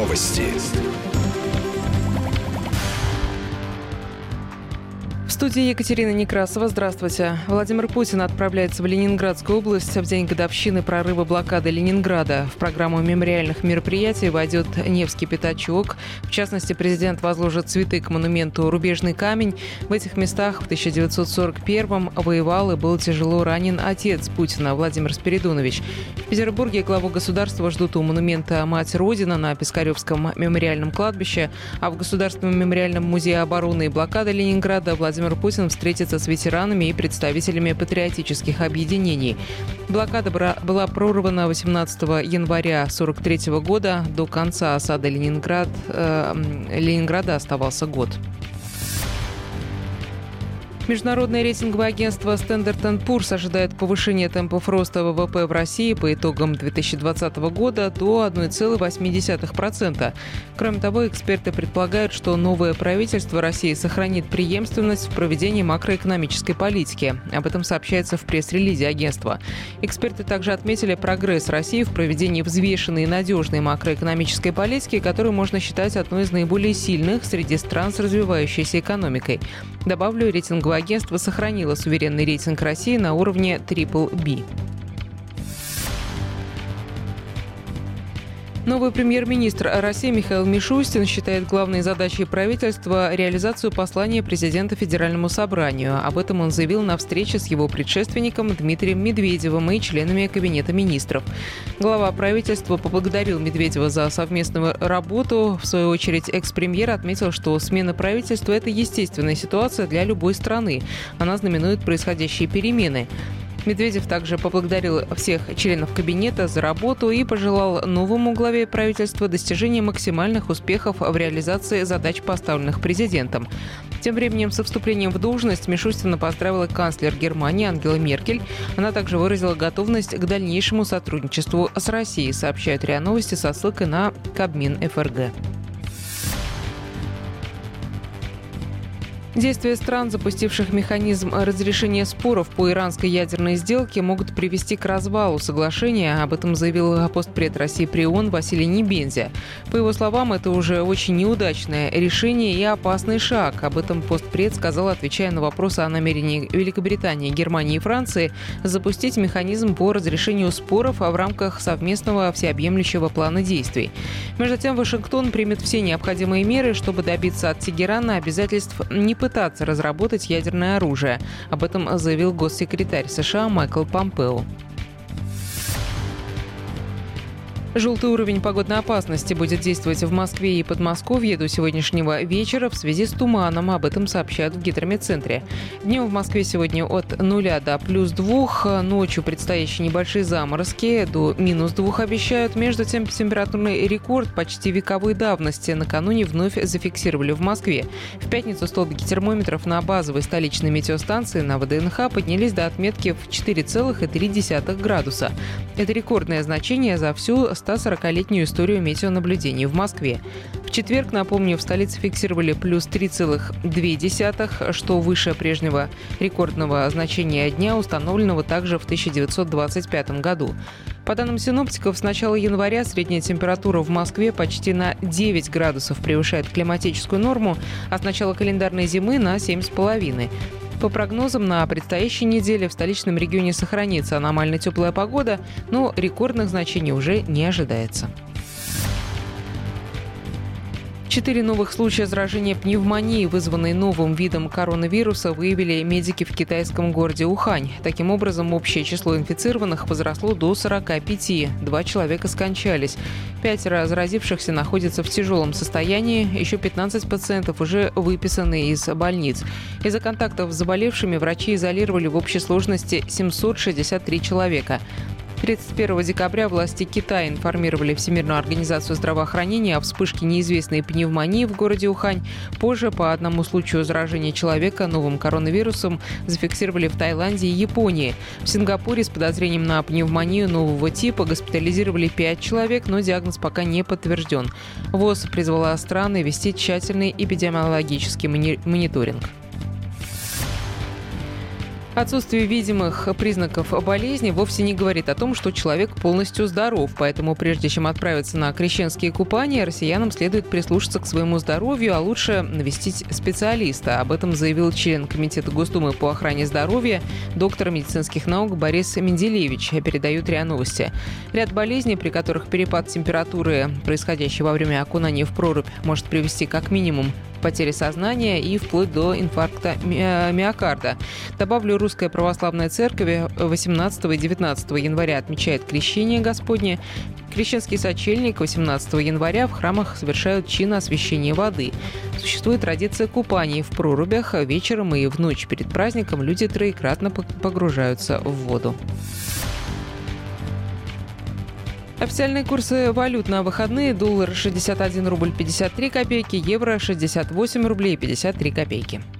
Новости. В студии Екатерина Некрасова. Здравствуйте. Владимир Путин отправляется в Ленинградскую область в день годовщины прорыва блокады Ленинграда. В программу мемориальных мероприятий войдет Невский пятачок. В частности, президент возложит цветы к монументу «Рубежный камень». В этих местах в 1941-м воевал и был тяжело ранен отец Путина, Владимир Спиридонович. В Петербурге главу государства ждут у монумента «Мать Родина» на Пискаревском мемориальном кладбище, а в Государственном мемориальном музее обороны и блокады Ленинграда Владимир Путин встретится с ветеранами и представителями патриотических объединений. Блокада была прорвана 18 января 1943 года. До конца осады Ленинграда оставался год. Международное рейтинговое агентство Standard & Poor's ожидает повышения темпов роста ВВП в России по итогам 2020 года до 1,8%. Кроме того, эксперты предполагают, что новое правительство России сохранит преемственность в проведении макроэкономической политики. Об этом сообщается в пресс-релизе агентства. Эксперты также отметили прогресс России в проведении взвешенной и надежной макроэкономической политики, которую можно считать одной из наиболее сильных среди стран с развивающейся экономикой. Добавлю, рейтинговое агентство сохранило суверенный рейтинг России на уровне BBB. Новый премьер-министр России Михаил Мишустин считает главной задачей правительства реализацию послания президента Федеральному собранию. Об этом он заявил на встрече с его предшественником Дмитрием Медведевым и членами Кабинета министров. Глава правительства поблагодарил Медведева за совместную работу. В свою очередь, экс-премьер отметил, что смена правительства – это естественная ситуация для любой страны. Она знаменует происходящие перемены. Медведев также поблагодарил всех членов кабинета за работу и пожелал новому главе правительства достижения максимальных успехов в реализации задач, поставленных президентом. Тем временем, со вступлением в должность Мишустина поздравила канцлер Германии Ангела Меркель. Она также выразила готовность к дальнейшему сотрудничеству с Россией, сообщают РИА Новости со ссылкой на Кабмин ФРГ. Действия стран, запустивших механизм разрешения споров по иранской ядерной сделке, могут привести к развалу соглашения. Об этом заявил постпред России при ООН Василий Небензя. По его словам, это уже очень неудачное решение и опасный шаг. Об этом постпред сказал, отвечая на вопросы о намерении Великобритании, Германии и Франции запустить механизм по разрешению споров в рамках совместного всеобъемлющего плана действий. Между тем, Вашингтон примет все необходимые меры, чтобы добиться от Тегерана обязательств не пытаться разработать ядерное оружие. Об этом заявил госсекретарь США Майкл Помпео. Желтый уровень погодной опасности будет действовать в Москве и Подмосковье до сегодняшнего вечера в связи с туманом. Об этом сообщают в гидрометцентре. Днем в Москве сегодня от 0 до +2. Ночью предстоящие небольшие заморозки. До -2 обещают. Между тем, температурный рекорд почти вековой давности накануне вновь зафиксировали в Москве. В пятницу столбики термометров на базовой столичной метеостанции на ВДНХ поднялись до отметки в 4,3 градуса. Это рекордное значение за всю 140-летнюю историю метеонаблюдений в Москве. В четверг, напомню, в столице фиксировали +3,2, что выше прежнего рекордного значения дня, установленного также в 1925 году. По данным синоптиков, с начала января средняя температура в Москве почти на 9 градусов превышает климатическую норму, а с начала календарной зимы на 7,5. По прогнозам, на предстоящей неделе в столичном регионе сохранится аномально теплая погода, но рекордных значений уже не ожидается. 4 новых случая заражения пневмонией, вызванной новым видом коронавируса, выявили медики в китайском городе Ухань. Таким образом, общее число инфицированных возросло до 45. 2 человека скончались. 5 заразившихся находятся в тяжелом состоянии. Еще 15 пациентов уже выписаны из больниц. Из-за контактов с заболевшими врачи изолировали в общей сложности 763 человека. 31 декабря власти Китая информировали Всемирную организацию здравоохранения о вспышке неизвестной пневмонии в городе Ухань. Позже по одному случаю заражения человека новым коронавирусом зафиксировали в Таиланде и Японии. В Сингапуре с подозрением на пневмонию нового типа госпитализировали 5 человек, но диагноз пока не подтвержден. ВОЗ призвала страны вести тщательный эпидемиологический мониторинг. Отсутствие видимых признаков болезни вовсе не говорит о том, что человек полностью здоров. Поэтому прежде чем отправиться на крещенские купания, россиянам следует прислушаться к своему здоровью, а лучше навестить специалиста. Об этом заявил член Комитета Госдумы по охране здоровья, доктор медицинских наук Борис Менделевич, передают РИА Новости. Ряд болезней, при которых перепад температуры, происходящий во время окунания в прорубь, может привести как минимум к потере сознания и вплоть до инфаркта миокарда. Добавлю, Русская Православная Церковь 18 и 19 января отмечает Крещение Господне. Крещенский сочельник 18 января в храмах совершают чин освящения воды. Существует традиция купаний в прорубях. Вечером и в ночь перед праздником люди троекратно погружаются в воду. Официальные курсы валют на выходные: доллар 61 рубль 53 копейки, евро 68 рублей 53 копейки.